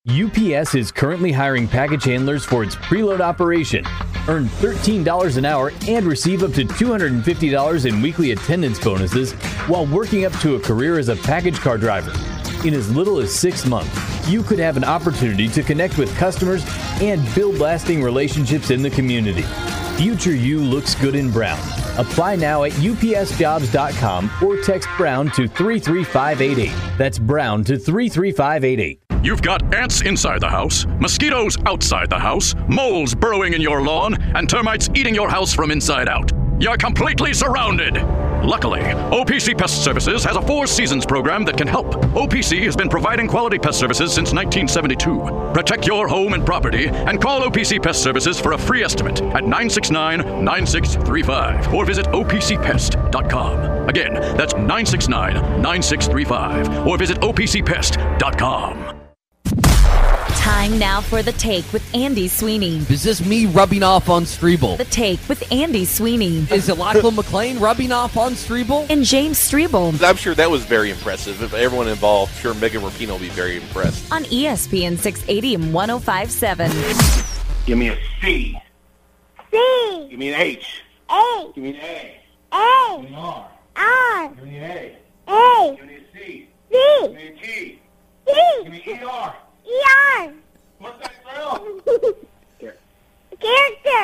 UPS is currently hiring package handlers for its preload operation. Earn $13 an hour and receive up to $250 in weekly attendance bonuses while working up to a career as a package car driver. In as little as 6 months, you could have an opportunity to connect with customers and build lasting relationships in the community. Future you looks good in brown. Apply now at upsjobs.com or text Brown to 33588. That's Brown to 33588. You've got ants inside the house, mosquitoes outside the house, moles burrowing in your lawn, and termites eating your house from inside out. You're completely surrounded. Luckily, OPC Pest Services has a 4 seasons program that can help. OPC has been providing quality pest services since 1972. Protect your home and property and call OPC Pest Services for a free estimate at 969-9635 or visit opcpest.com. Again, that's 969-9635 or visit opcpest.com. Time now for The Take with Andy Sweeney. Is this me rubbing off on Strebel? The Take with Andy Sweeney. Is it Lachlan McLean rubbing off on Strebel? And James Strebel. I'm sure that was very impressive. If everyone involved, sure Megan Rapinoe will be very impressed. On ESPN 680 and 105.7. Give me a C. C. Give me an H. A. Give me an A. A. Give me an R. R. Give me an A. A. Give me a C. C. Give me a T. C. Give me ER. ER. What's that spell? Character.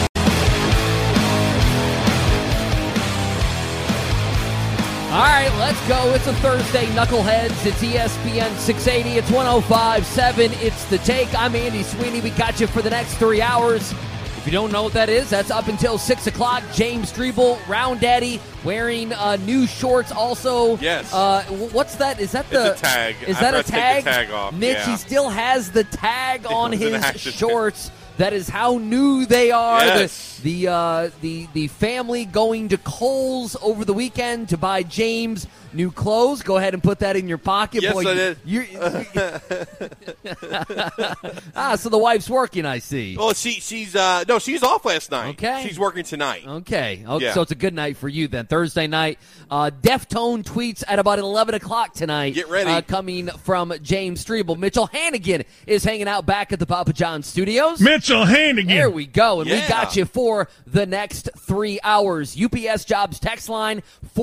All right, let's go. It's a Thursday, Knuckleheads. It's ESPN 680. It's 105.7. It's The Take. I'm Andy Sweeney. We got you for the next 3 hours. If you don't know what that is, that's up until 6 o'clock. James Strebel, Round Daddy, wearing new shorts. Also, yes. What's that? Is that the it's a tag? Is that a tag? Take the tag off. Mitch, yeah. He still has the tag on his action. shorts. That is how new they are. Yes. The family going to Kohl's over the weekend to buy James new clothes. Go ahead and put that in your pocket. Yes, Boy, I did. So the wife's working, I see. Well, she's off last night. Okay. She's working tonight. Okay. Yeah. So it's a good night for you then. Thursday night. Deftone tweets at about 11 o'clock tonight. Get ready. Coming from James Strebel. Mitchell Hannigan is hanging out back at the Papa John Studios. Mitchell Hannigan. There we go. And Yeah. we got you for the next 3 hours. UPS Jobs text line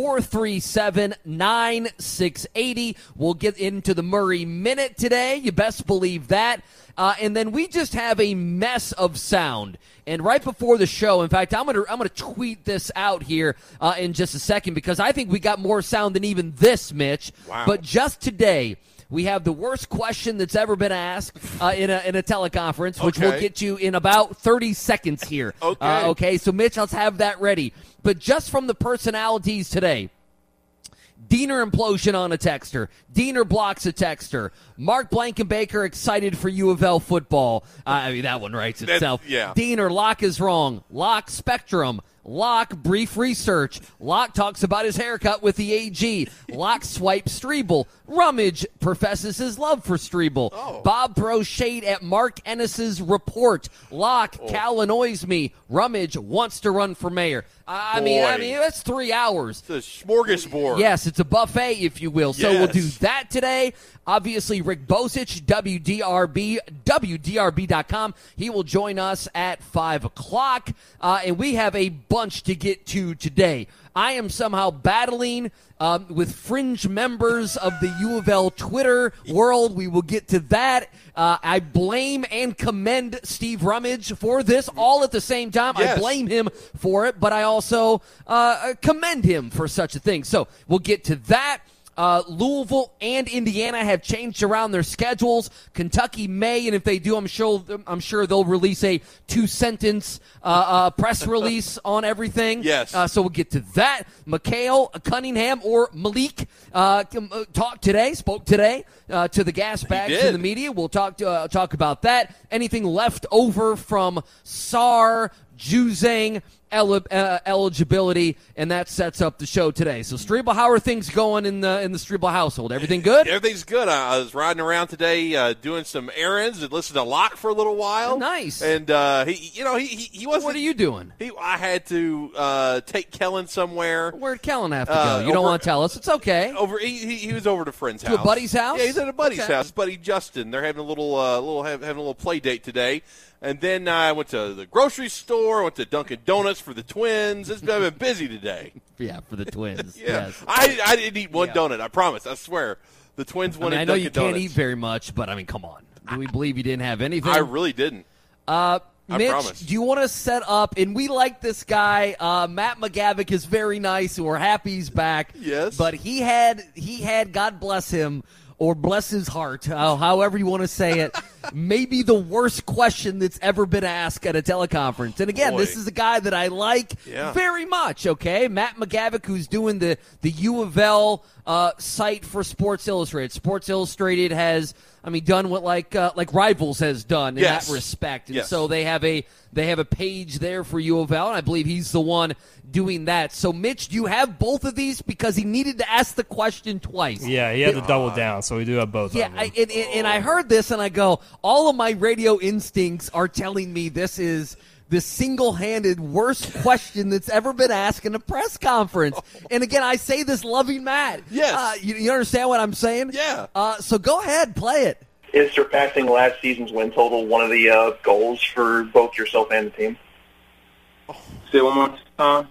437-9680. We'll get into the Murray Minute today. You best believe that. And then we just have a mess of sound. And right before the show, in fact, I'm gonna tweet this out here in just a second because I think we got more sound than even this, Mitch. Wow. But just today, we have the worst question that's ever been asked in a teleconference, which we'll get you in about 30 seconds here. Okay. So, Mitch, let's have that ready. But just from the personalities today, Diener implosion on a texter. Diener blocks a texter. Mark Blankenbaker excited for U of L football. That one writes itself. Yeah. Diener, Locke is wrong. Locke spectrum. Locke, brief research. Locke talks about his haircut with the AG. Locke swipes Strebel. Rummage professes his love for Strebel. Oh. Bob throws shade at Mark Ennis's report. Locke, Cal annoys me. Rummage wants to run for mayor. I mean, that's 3 hours. It's a smorgasbord. Yes, it's a buffet, if you will. So we'll do Yes. that today. Obviously, Rick Bosich, WDRB, WDRB.com. He will join us at 5 o'clock. And we have a bunch to get to today. I am somehow battling with fringe members of the U of L Twitter world. We will get to that. I blame and commend Steve Rummage for this all at the same time. Yes. I blame him for it, but I also commend him for such a thing. So we'll get to that. Louisville and Indiana have changed around their schedules. Kentucky may, and if they do, I'm sure they'll release a 2-sentence press release on everything. Yes. So we'll get to that. McHale, Cunningham, or Malik spoke today to the gas bags in the media. We'll talk about that. Anything left over from Sarr, Juzang, eligibility, and that sets up the show today. So, Strebel, how are things going in the Strebel household? Everything good? Everything's good. I was riding around today doing some errands and listening to Locke for a little while. Nice. And he wasn't. What are you doing? I had to take Kellen somewhere. Where'd Kellen have to go? You don't want to tell us. It's okay. He was over to a friend's house. To a buddy's house? Yeah, he's at a buddy's Okay. house. His buddy Justin. They're having a little play date today. And then I went to the grocery store. Went to Dunkin' Donuts for the twins. I've been busy today. Yeah, for the twins. Yeah, Yes. I didn't eat one donut. I promise. I swear. The twins wanted I know you Dunkin' can't Donuts. eat very much, but come on. Do we believe you didn't have anything? I really didn't. Mitch, promise. do you want to set up? And we like this guy. Matt McGavick is very nice, and we're happy he's back. Yes. But he had, God bless him, or bless his heart, however you want to say it, maybe the worst question that's ever been asked at a teleconference. And again, Boy. this is a guy that I like Yeah. very much, okay? Matt McGavick, who's doing the U of L site for Sports Illustrated. Sports Illustrated has, done what like Rivals has done in Yes. that respect. And Yes. so they have a page there for U of L, and I believe he's the one doing that. So, Mitch, do you have both of these? Because he needed to ask the question twice. Yeah, he had to double down, so we do have both Yeah, of them. and I heard this, and I go, all of my radio instincts are telling me this is the single-handed worst question that's ever been asked in a press conference. And again, I say this loving Matt. Yes. You understand what I'm saying? Yeah. So go ahead, play it. Is surpassing last season's win total one of the goals for both yourself and the team? Say it one more time.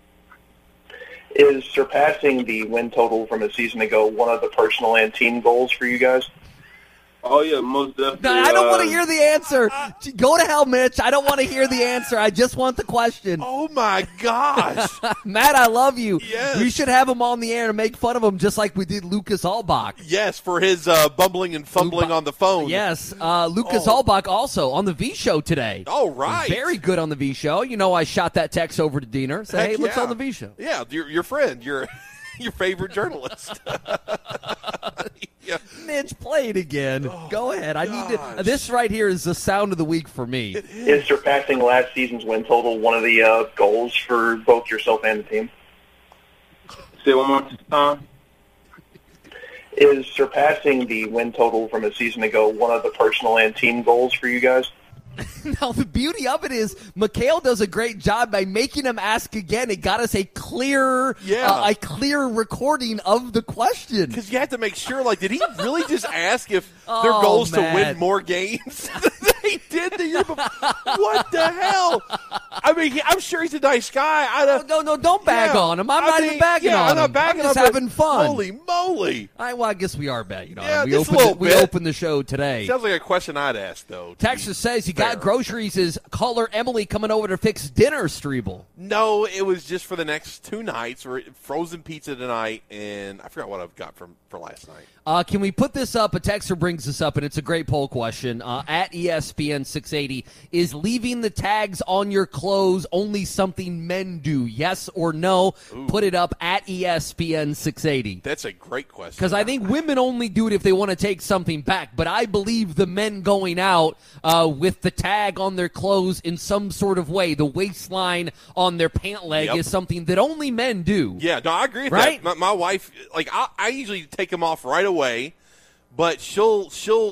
Is surpassing the win total from a season ago one of the personal and team goals for you guys? Oh, yeah, most definitely. No, I don't want to hear the answer. Go to hell, Mitch. I don't want to hear the answer. I just want the question. Oh, my gosh. Matt, I love you. Yes. We should have him on the air and make fun of him just like we did Lucas Albach. Yes, for his bumbling and fumbling on the phone. Yes, Lucas Albach also on the V Show today. Oh, right. Very good on the V Show. You know, I shot that text over to Diener. Say, Heck hey, look's yeah. on the V Show. Yeah, your friend, your favorite journalist. Yeah. Mitch, play it again. Go ahead. I need to. gosh. This right here is the sound of the week for me. Is surpassing last season's win total one of the goals for both yourself and the team? Say it one more time. Is surpassing the win total from a season ago one of the personal and team goals for you guys? Now, the beauty of it is Mikhail does a great job by making him ask again. It got us a clear recording of the question. Because you have to make sure, did he really just ask if their goal is to Matt. win more games? They did the year before. What the hell? I'm sure he's a nice guy. No, don't bag on him. I'm not even bagging on him. I'm not bagging I'm just on him, having but fun. Holy moly. I guess we are bagging on Yeah, him. just a little We bit. opened the show today. Sounds like a question I'd ask, though. Texas says you got fair. groceries. Is caller Emily coming over to fix dinner, Strebel? No, it was just for the next 2 nights. We're frozen pizza tonight, and I forgot what I've got for last night. Can we put this up? A texter brings this up, and it's a great poll question. At ESPN 680, is leaving the tags on your clothes only something men do? Yes or no? Ooh. Put it up at ESPN 680. That's a great question. Because I think women only do it if they want to take something back. But I believe the men going out with the tag on their clothes in some sort of way, the waistline on their pant leg, Yep. is something that only men do. Yeah, no, I agree with Right? that. My wife, I usually take them off right away, but she'll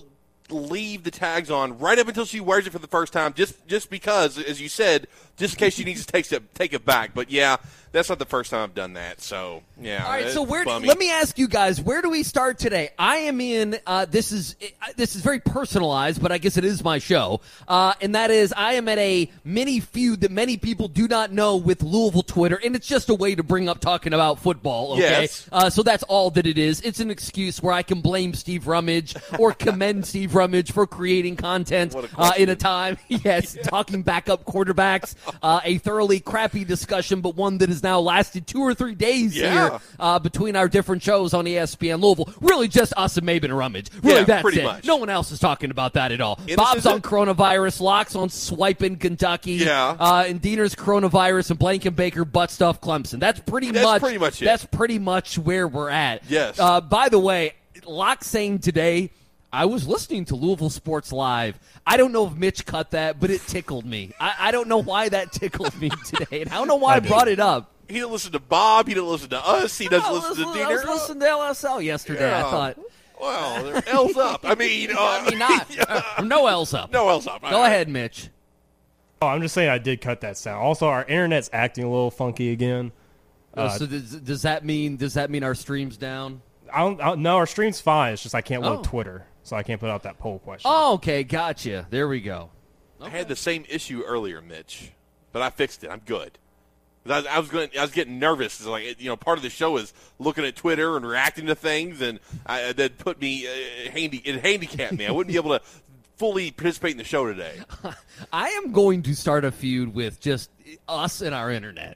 leave the tags on right up until she wears it for the first time, just because, as you said, just in case she needs to take it back. But yeah, that's not the first time I've done that. So yeah. All right, so bummy. let me ask you guys, where do we start today? I am in. This is very personalized, but I guess it is my show, and that is I am at a mini feud that many people do not know with Louisville Twitter, and it's just a way to bring up talking about football. Okay, Yes. so that's all that it is. It's an excuse where I can blame Steve Rummage or commend Steve Rummage for creating content What a question. in a time. Yes, talking backup quarterbacks, a thoroughly crappy discussion, but one that has now lasted 2 or 3 days Yeah. here between our different shows on ESPN Louisville. Really just us and Maben and Rummage. Really, Yeah, that's pretty it. much. No one else is talking about that at all. this Bob's is on it. coronavirus, Locke's on swiping Kentucky, Yeah. and Diener's coronavirus, and Blankenbaker butt stuff Clemson. That's pretty That's much pretty much it. That's pretty much where we're at. Yes. By the way, Locke saying today, I was listening to Louisville Sports Live. I don't know if Mitch cut that, but it tickled me. I don't know why that tickled me today, and I don't know why I brought it up. He didn't listen to Bob. He didn't listen to us. He doesn't listen to Diener. I was listening to LSL yesterday. Yeah. I thought, well, they're L's up. I mean, not. No L's up. No L's up. Go ahead, Mitch. Oh, I'm just saying I did cut that sound. Also, our internet's acting a little funky again. So does that mean our stream's down? No, our stream's fine. It's just I can't load Twitter, so I can't put out that poll question. Oh, okay, gotcha. There we go. I had the same issue earlier, Mitch, but I fixed it. I'm good. I was getting nervous. It's like, part of the show is looking at Twitter and reacting to things, and that put me handicapped me. I wouldn't be able to fully participate in the show today. I am going to start a feud with just us and our internet.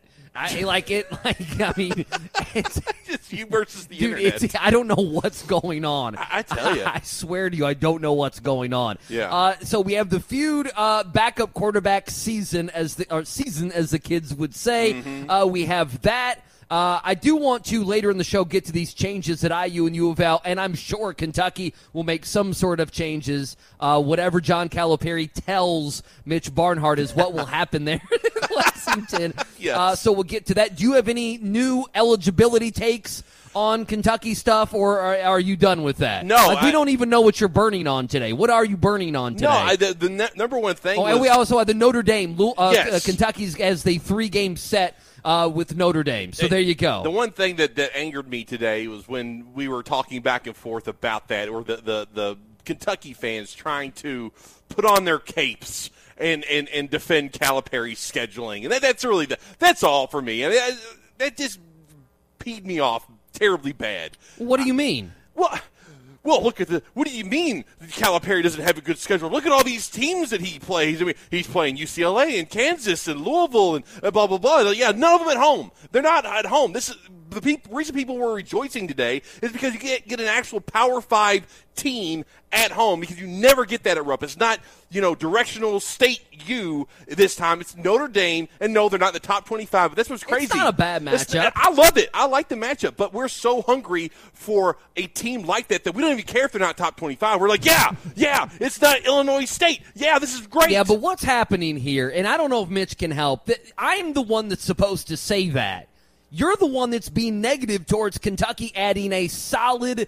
It's just you versus the internet. I don't know what's going on. I tell you. I swear to you, I don't know what's going on. Yeah. So we have the feud backup quarterback season, as the kids would say. Mm-hmm. We have that. I do want to, later in the show, get to these changes at IU and U of L, and I'm sure Kentucky will make some sort of changes. Whatever John Calipari tells Mitch Barnhart is what will happen there in Lexington. Yes. So we'll get to that. Do you have any new eligibility takes on Kentucky stuff, or are you done with that? No. We don't even know what you're burning on today. What are you burning on today? No, the number one thing was... And we also had the Notre Dame. Yes. Kentucky's as the 3-game set with Notre Dame. So there you go. The one thing that angered me today was when we were talking back and forth about that, or the Kentucky fans trying to put on their capes and defend Calipari's scheduling. And that's all for me. I mean, that just peed me off terribly bad. What do you mean? Well, look at what do you mean Calipari doesn't have a good schedule? Look at all these teams that he plays. I mean, he's playing UCLA and Kansas and Louisville and blah, blah, blah. Yeah, none of them at home. They're not at home. This is the reason people were rejoicing today is because you get an actual Power 5 team at home, because you never get that at Rupp. It's not, directional state U this time. It's Notre Dame, and no, they're not in the top 25, but that's what's crazy. It's not a bad matchup. I love it. I like the matchup, but we're so hungry for a team like that we don't even care if they're not top 25. We're like, yeah, it's not Illinois State. Yeah, this is great. Yeah, but what's happening here, and I don't know if Mitch can help, I'm the one that's supposed to say that. You're the one that's being negative towards Kentucky adding a solid,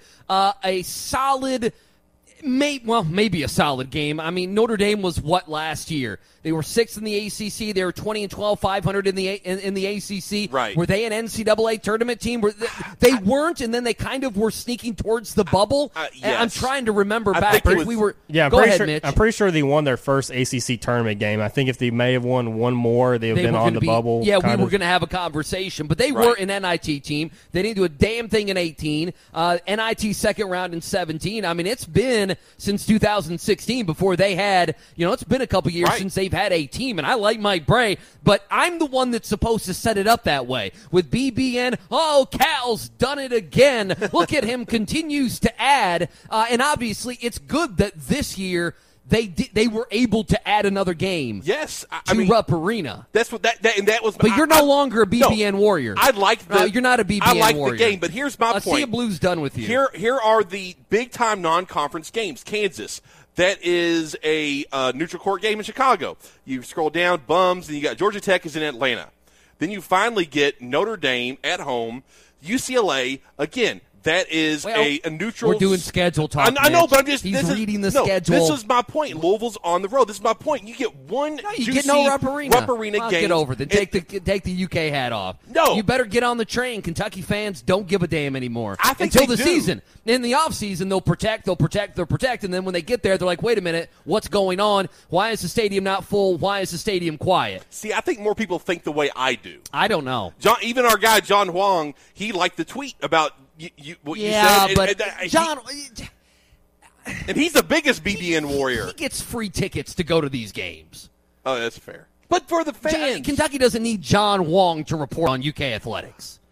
maybe a solid game. I mean, Notre Dame was what last year? They were 6th in the ACC. They were 20-12, 500 in the ACC. Right. Were they an NCAA tournament team? They weren't, and then they kind of were sneaking towards the bubble. Yes. I'm trying to remember I back. think it was, we were. Yeah, go ahead, Mitch. I'm pretty sure they won their first ACC tournament game. I think if they may have won one more, they would have been on the bubble. Yeah, we were going to have a conversation, but they were an NIT team. They didn't do a damn thing in 18. NIT second round in 17. I mean, it's been since 2016 before they had. It's been a couple years since they've had a team, and I like Mike Bray, but I'm the one that's supposed to set it up that way. With BBN, Cal's done it again. Look at him, continues to add, and obviously it's good that this year they were able to add another game. Yes, to Rupp Arena. That's what that was. But you're no longer a BBN warrior. I like you're not a BBN warrior. I like the game, but here's my point. See a Blues done with you. Here are the big time non-conference games. Kansas. That is a neutral court game in Chicago. You scroll down, bums, and you got Georgia Tech is in Atlanta. Then you finally get Notre Dame at home, UCLA again. That is a neutral. We're doing schedule talk. I know, but I'm just. He's reading the schedule. This is my point. Louisville's on the road. This is my point. You get one. You get no Rupp Arena. Game. Get over it. Then take the UK hat off. No, you better get on the train. Kentucky fans don't give a damn anymore. I think until they the do. Season. In the off season, they'll protect, and then when they get there, they're like, wait a minute, what's going on? Why is the stadium not full? Why is the stadium quiet? See, I think more people think the way I do. I don't know. Even our guy John Huang, he liked the tweet about. What you said, but John, and he's the biggest BBN warrior. He gets free tickets to go to these games. Oh, that's fair. But for the fans, Kentucky doesn't need John Wong to report on UK athletics.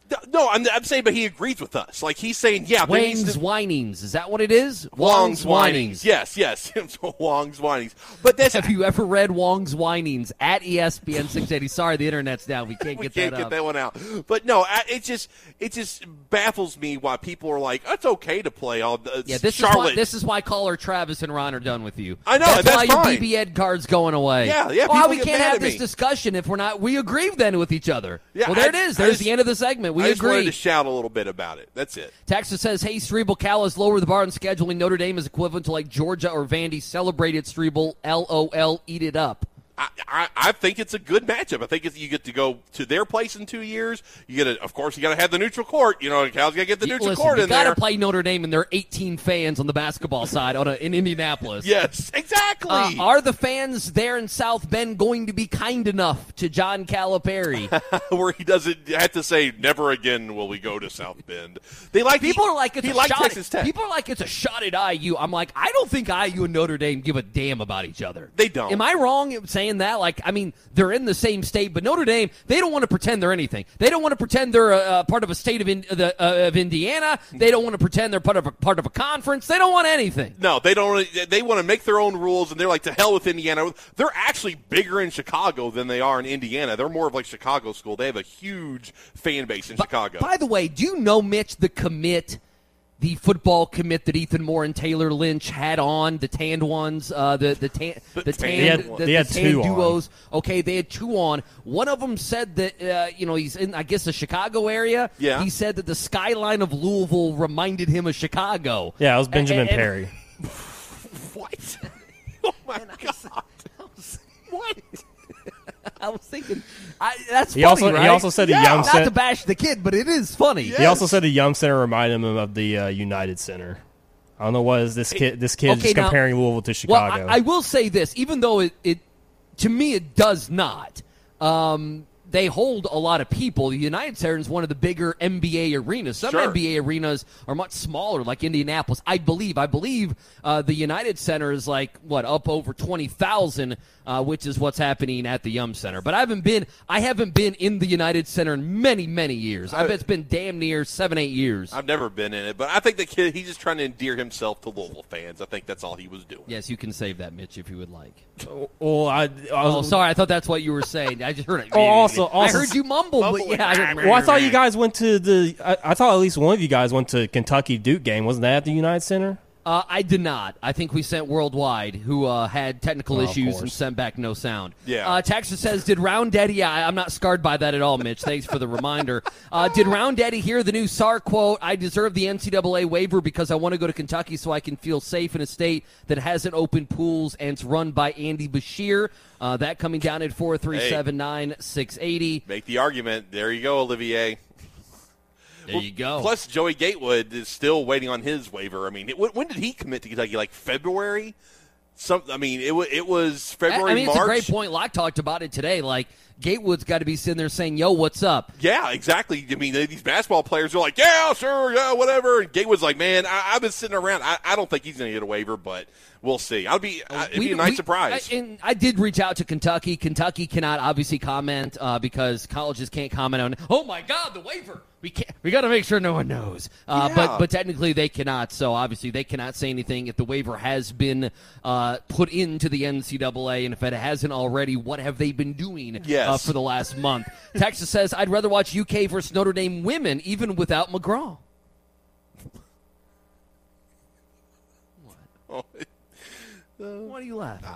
No, I'm saying, but he agrees with us. Like, he's saying, yeah, there needs Wang's to... Whinings. Is that what it is? Wong's Whinings. Yes. Wong's Whinings. But that's... Have you ever read Wong's Whinings at ESPN 680? Sorry, the internet's down. We can't get that one out. But no, it just baffles me why people are like, it's okay to play all Charlotte. This is why caller Travis and Ron are done with you. I know. That's why fine. your BB Ed card's going away. Yeah. Well, we get can't mad have at this me. discussion if we're not. We agree then with each other. Yeah, well, there it is. There's the end of the segment. We I just agree. wanted to shout a little bit about it. That's it. Texas says, hey, Strebel, Cal has lowered the bar on scheduling. Notre Dame is equivalent to like Georgia or Vandy. Celebrated, Strebel. LOL, eat it up. I think it's a good matchup. I think you get to go to their place in 2 years. You get of course, you got to have the neutral court. You know, Cal's got to get the neutral court in there. You got to play Notre Dame, and there are 18 fans on the basketball side in Indianapolis. Yes, exactly. Are the fans there in South Bend going to be kind enough to John Calipari? Where he doesn't have to say, never again will we go to South Bend. People are like, it's Texas Tech. People are like, it's a shot at IU. I'm like, I don't think IU and Notre Dame give a damn about each other. They don't. Am I wrong in saying that? Like, I mean, they're in the same state, but Notre Dame, they don't want to pretend they're anything. They don't want to pretend they're part of a state of Indiana. They don't want to pretend they're part of a conference. They don't want anything. No, they don't. They want to make their own rules, and they're like, to hell with Indiana. They're actually bigger in Chicago than they are in Indiana. They're more of like Chicago school. They have a huge fan base in Chicago. By the way, do you know, Mitch, the football commit that Ethan Moore and Taylor Lynch had on, the tanned ones, the tanned duos. Okay, they had two on. One of them said that he's in, I guess, the Chicago area. Yeah. He said that the skyline of Louisville reminded him of Chicago. Yeah, it was Benjamin Perry. What? Oh my God! What? I was thinking, that's he funny, right? He also said the Young Center. Not to bash the kid, but it is funny. Yes. He also said the Young Center reminded him of the United Center. I don't know what is this kid. This kid is comparing Louisville to Chicago. Well, I will say this, even though it to me it does not. They hold a lot of people. The United Center is one of the bigger NBA arenas. Some NBA arenas are much smaller, like Indianapolis. I believe the United Center is up over 20,000, which is what's happening at the Yum Center. But I haven't been in the United Center in many, many years. I bet it's been damn near 7-8 years. I've never been in it, but I think the kid, he's just trying to endear himself to Louisville fans. I think that's all he was doing. Yes, you can save that, Mitch, if you would like. Well, sorry, I thought that's what you were saying. I just heard it. Also, I heard you mumble, but yeah. I thought you guys went to I thought at least one of you guys went to Kentucky Duke game. Wasn't that at the United Center? I did not. I think we sent Worldwide, who had technical issues and sent back no sound. Yeah. Texas says, did Round Daddy, I'm not scarred by that at all, Mitch. Thanks for the reminder. Did Round Daddy hear the new SAR quote, I deserve the NCAA waiver because I want to go to Kentucky so I can feel safe in a state that hasn't opened pools and it's run by Andy Bashir. That coming down at 4379680. Make the argument. There you go, Olivier. There you go. Plus, Joey Gatewood is still waiting on his waiver. I mean, when did he commit to Kentucky? Like February? It was February, March. It's a great point. Locke talked about it today. Like, Gatewood's got to be sitting there saying, yo, what's up? Yeah, exactly. I mean, these basketball players are like, yeah, sure, yeah, whatever. And Gatewood's like, man, I've been sitting around. I don't think he's going to get a waiver, but we'll see. It'd be a nice surprise. I did reach out to Kentucky. Kentucky cannot obviously comment because colleges can't comment on, oh, my God, the waiver. We got to make sure no one knows. But technically they cannot, so obviously they cannot say anything if the waiver has been put into the NCAA, and if it hasn't already, what have they been doing for the last month? Texas says, I'd rather watch UK versus Notre Dame women even without McGraw. What? Why are you laughing?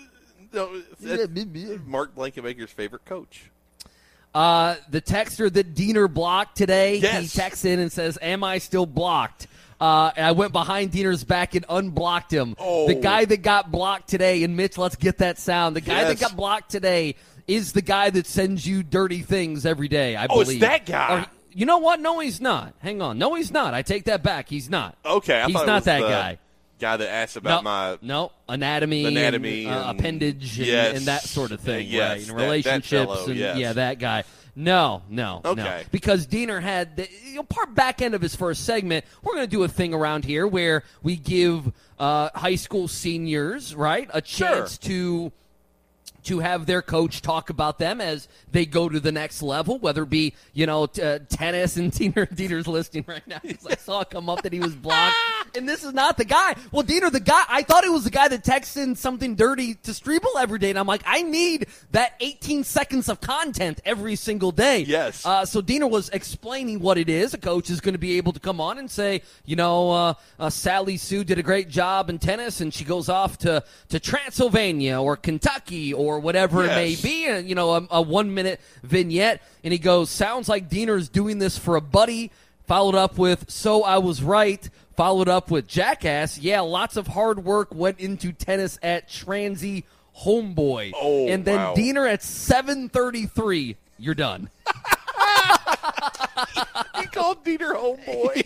Mark Blankenmaker's favorite coach. The texter that Diener blocked today, yes. He texts in and says, am I still blocked? And I went behind Diener's back and unblocked him. Oh. The guy that got blocked today, and Mitch, let's get that sound. The guy that got blocked today is the guy that sends you dirty things every day, I believe. Oh, it's that guy. You know what? No, he's not. Hang on. No, he's not. I take that back. He's not. Okay. He's not that guy. Guy that asked about my anatomy and appendage and that sort of thing, right? And relationships that guy. No. Because Diener had part back end of his first segment. We're going to do a thing around here where we give high school seniors, right, a chance to to have their coach talk about them as they go to the next level, whether it be, tennis, and Diener's listening right now. I saw it come up that he was blocked, and this is not the guy. Well, Diener, the guy, I thought it was the guy that texts in something dirty to Strebel every day, and I'm like, I need that 18 seconds of content every single day. Yes. So Diener was explaining what it is. A coach is going to be able to come on and say, Sally Sue did a great job in tennis, and she goes off to Transylvania or Kentucky or whatever it may be, and a 1 minute vignette, and he goes, sounds like Diener's doing this for a buddy, followed up with, so I was right, followed up with jackass. Yeah, lots of hard work went into tennis at Transy Homeboy. Oh, and then wow. Diener at 7:33, you're done. He called Diener homeboy.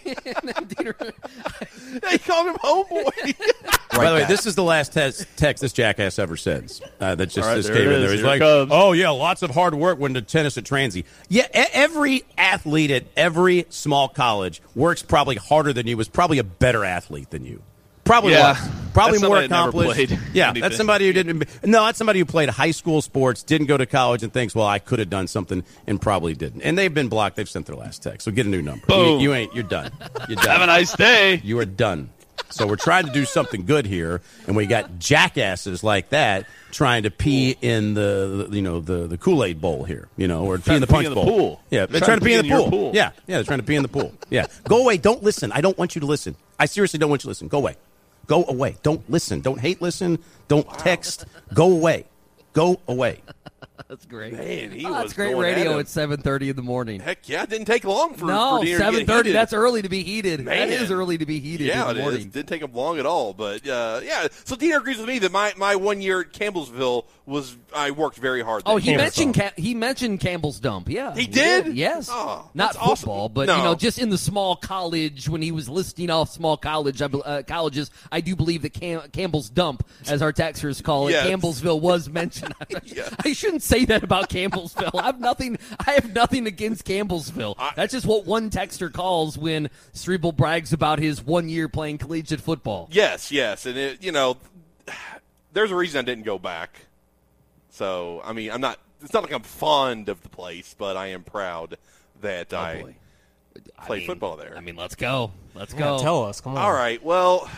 They called him homeboy. By the way, this is the last text this jackass ever sends. That just All right, this there came it in there. is. He's Here like, it comes. oh, yeah, lots of hard work went to tennis at Transy. Yeah, every athlete at every small college works probably harder than you, was probably a better athlete than you. Probably was. Probably That's more somebody that never accomplished. played Yeah, anything. that's somebody who didn't. No, that's somebody who played high school sports, didn't go to college, and thinks, well, I could have done something, and probably didn't. And they've been blocked. They've sent their last text. So get a new number. Boom. You ain't. You're done. You're done. Have a nice day. You are done. So we're trying to do something good here, and we got jackasses like that trying to pee in the Kool-Aid bowl here, or pee in the punch bowl. Pool. Yeah, they're trying to pee in the pool. Yeah, they're trying to pee in the pool. Yeah, go away. Don't listen. I don't want you to listen. I seriously don't want you to listen. Go away. Go away. Don't listen. Don't hate listen. Don't text. Go away. Go away. That's great. Man, he that's was great going radio at him. at 7:30 in the morning. Heck yeah, it didn't take long for No, for Diener to get 7:30. heated. That's early to be heated. Man. That is early to be heated Yeah, in the it morning. is. Didn't take him long at all. But yeah, so Diener agrees with me that my 1 year at Campbellsville I worked very hard. Oh, there. he mentioned Campbell's Dump. Yeah, He did? Yes, Oh, not that's awesome. football, but No. just in the small college when he was listing off small colleges. I do believe that Campbell's Dump, as our texters call it, Yes. Campbellsville was mentioned. Yeah. I shouldn't say that about Campbellsville. I have nothing against Campbellsville. That's just what one texter calls when Strebel brags about his 1 year playing collegiate football. Yes, and there's a reason I didn't go back. So I mean, it's not like I'm fond of the place, but I am proud that I played football there. I mean, let's go. Yeah, tell us. Come on. All right. Well,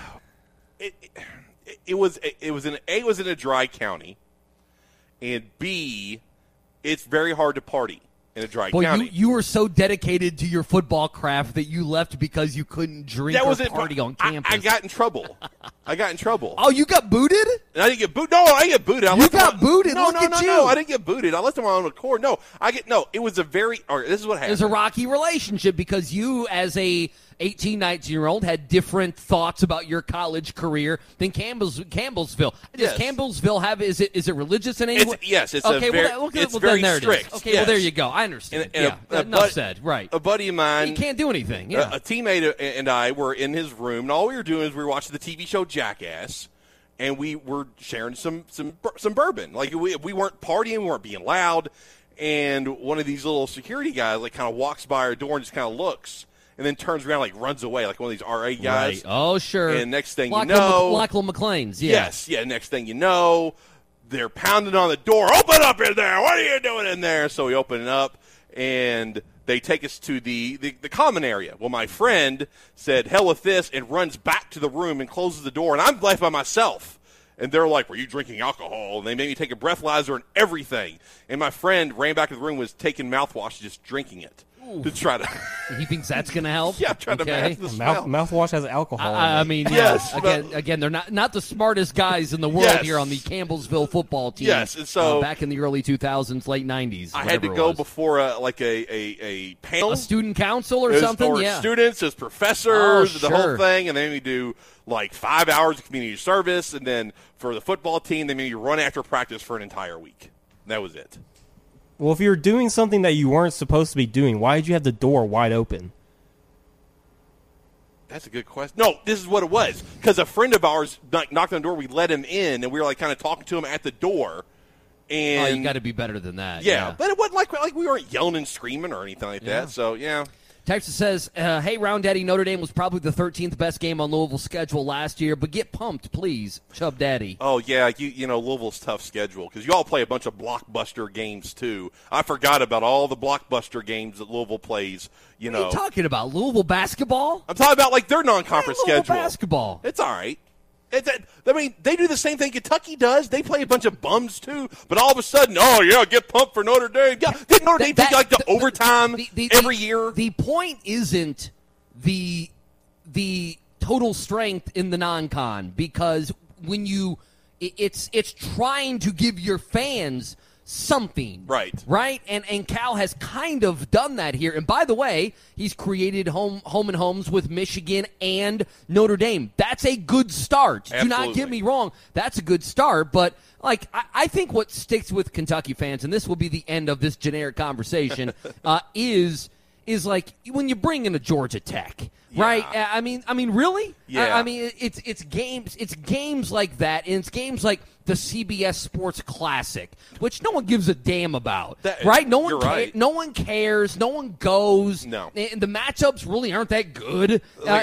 it was in a dry county, and B, it's very hard to party in a dry county. You were so dedicated to your football craft that you left because you couldn't drink or party on campus. I got in trouble. Oh, you got booted? And I didn't get booted. No, I didn't get booted. You got booted. No, Look no, at no, you. no. I didn't get booted. I left on my own accord. No, it was a very. All right, this is what happened. It was a rocky relationship because you, as a 18, 19-year-old, had different thoughts about your college career than Campbellsville. Does Campbellsville have? Is it religious in any way? Yes, it's okay. it's very there strict. It is. Okay, yes. well there you go. I understand. Enough said. Right. A buddy of mine. You can't do anything. Yeah. A teammate and I were in his room, and all we were doing is we were watching the TV show Jackass, and we were sharing some bourbon. Like we weren't partying, we weren't being loud, and one of these little security guys kind of walks by our door and just kind of looks. And then turns around, runs away, like one of these RA guys. Right. Oh, sure. And next thing you know, Lachlan McLean's. Yeah. Yes. Yeah. Next thing you know, they're pounding on the door. Open up in there! What are you doing in there? So we open it up, and they take us to the common area. Well, my friend said, "Hell with this," and runs back to the room and closes the door. And I'm left by myself. And they're like, "Were you drinking alcohol?" And they made me take a breathalyzer and everything. And my friend ran back to the room, was taking mouthwash, just drinking it. To try to. He thinks that's going to help? Yeah, trying to mask the smell. Mouthwash has alcohol. I mean, yes. Again, they're not the smartest guys in the world here on the Campbellsville football team. Yes, and so back in the early 2000s, late 90s. I had to go before a panel, a student council or something. Or yeah, students as professors, sure. the whole thing, and then we do 5 hours of community service, and then for the football team, they made me run after practice for an entire week. That was it. Well, if you were doing something that you weren't supposed to be doing, why did you have the door wide open? That's a good question. No, this is what it was. Because a friend of ours knocked on the door. We let him in, and we were kind of talking to him at the door. And you got to be better than that. Yeah, but it wasn't like we weren't yelling and screaming or anything like that. So, yeah. Texas says, hey, Round Daddy, Notre Dame was probably the 13th best game on Louisville's schedule last year, but get pumped, please, Chub Daddy. Oh, yeah, you know, Louisville's tough schedule because you all play a bunch of blockbuster games, too. I forgot about all the blockbuster games that Louisville plays, you know. What are you talking about, Louisville basketball? I'm talking about, like, their non-conference Louisville schedule. basketball. It's all right. I mean, they do the same thing Kentucky does. They play a bunch of bums, too. But all of a sudden, oh, yeah, get pumped for Notre Dame. Yeah, didn't Notre Dame take, like, the overtime every year? The point isn't the total strength in the non-con because when you – it's trying to give your fans – something. Right? And Cal has kind of done that here. And by the way, he's created home and homes with Michigan and Notre Dame. That's a good start. Absolutely. Do not get me wrong. That's a good start. But, like, I think what sticks with Kentucky fans, and this will be the end of this generic conversation, is like when you bring in a Georgia Tech. Yeah. Right? I mean, really? Yeah. I mean, it's games like that, and it's games like the CBS Sports Classic, which no one gives a damn about, right? No one cares. No one goes. No. And the matchups really aren't that good.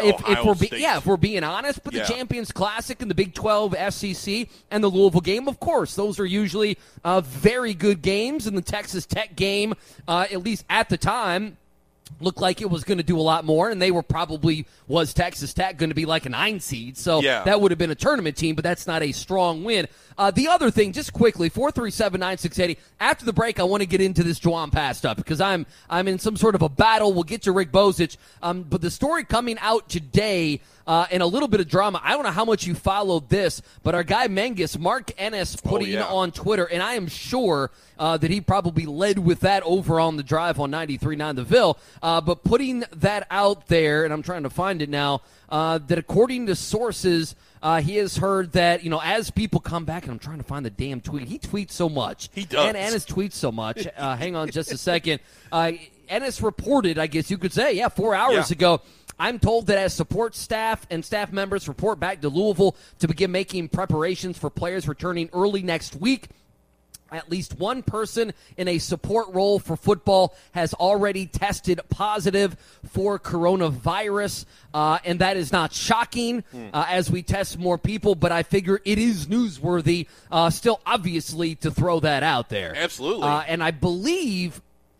If we're being honest. But the Champions Classic and the Big 12 SEC and the Louisville game, of course, those are usually very good games. And the Texas Tech game, at least at the time, looked like it was going to do a lot more, and was Texas Tech going to be like a 9 seed, so that would have been a tournament team, but that's not a strong win. The other thing, just quickly, 437-9680, after the break, I want to get into this Juwan Pass stuff, because I'm in some sort of a battle. We'll get to Rick Bozich, but the story coming out today, and a little bit of drama. I don't know how much you followed this, but our guy Mengus, Mark Ennis, putting on Twitter, and I am sure that he probably led with that over on the drive on 93.9 The Ville, but putting that out there, and I'm trying to find it now, that according to sources, he has heard that, you know, as people come back, and I'm trying to find the damn tweet. He tweets so much. He does. And Ennis tweets so much. Hang on just a second. Ennis reported, I guess you could say, 4 hours ago, I'm told that as support staff and staff members report back to Louisville to begin making preparations for players returning early next week, at least one person in a support role for football has already tested positive for coronavirus, and that is not shocking as we test more people, but I figure it is newsworthy still, obviously, to throw that out there. Absolutely. And I believe,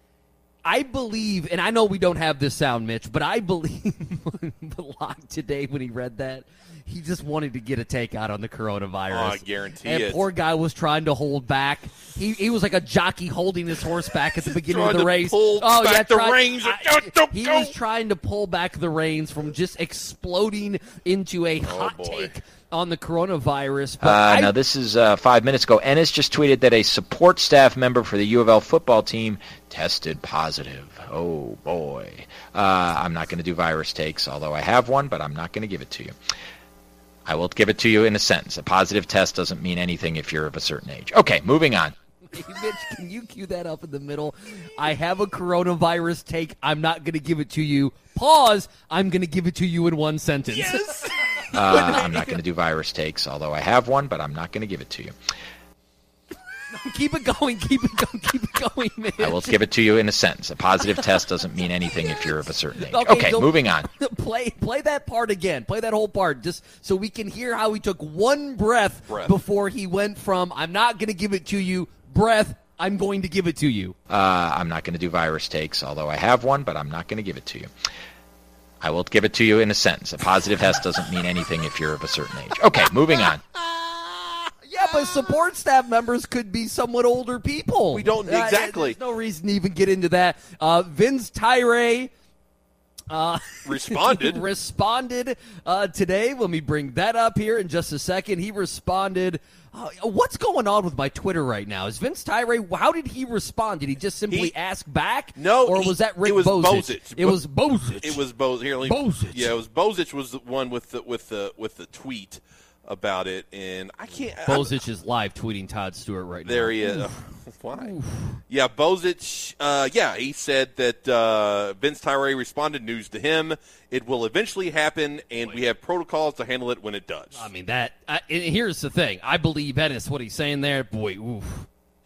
and I know we don't have this sound, Mitch, but I believe Locke today when he read that, he just wanted to get a takeout on the coronavirus. Oh, I guarantee it. And poor guy was trying to hold back. He was like a jockey holding his horse back at the beginning of the race. He was trying to pull back the reins from just exploding into a hot take on the coronavirus. Now, this is 5 minutes ago. Ennis just tweeted that a support staff member for the U of L football team tested positive. Oh, boy. I'm not going to do virus takes, although I have one, but I'm not going to give it to you. I will give it to you in a sentence. A positive test doesn't mean anything if you're of a certain age. Okay, moving on. Hey, Mitch, can you cue that up in the middle? I have a coronavirus take. I'm not going to give it to you. Pause. I'm going to give it to you in one sentence. Yes. I'm not going to do virus takes, although I have one, but I'm not going to give it to you. Keep it going, Mitch. I will give it to you in a sentence. A positive test doesn't mean anything if you're of a certain age. Okay, so moving on. Play that part again. Play that whole part just so we can hear how he took one breath. Before he went from, I'm not going to give it to you, breath, I'm going to give it to you. I'm not going to do virus takes, although I have one, but I'm not going to give it to you. I will give it to you in a sentence. A positive test doesn't mean anything if you're of a certain age. Okay, moving on. Yeah, but support staff members could be somewhat older people. We don't exactly. There's no reason to even get into that. Vince Tyre responded today. Let me bring that up here in just a second. He responded. What's going on with my Twitter right now? Is Vince Tyre, how did he respond? Did he just simply ask back? No. Or was that Rick Bozich? It was Bozich. It was Bozich. Yeah, it was Bozich was the one with the tweet about it, and I can't. Bozich is live tweeting Todd Stewart right now. There he is. Why? Yeah, Bozich. He said that Vince Tyre responded news to him. It will eventually happen, and we have protocols to handle it when it does. I mean that. And here's the thing. I believe Ennis. What he's saying there, boy. Oof.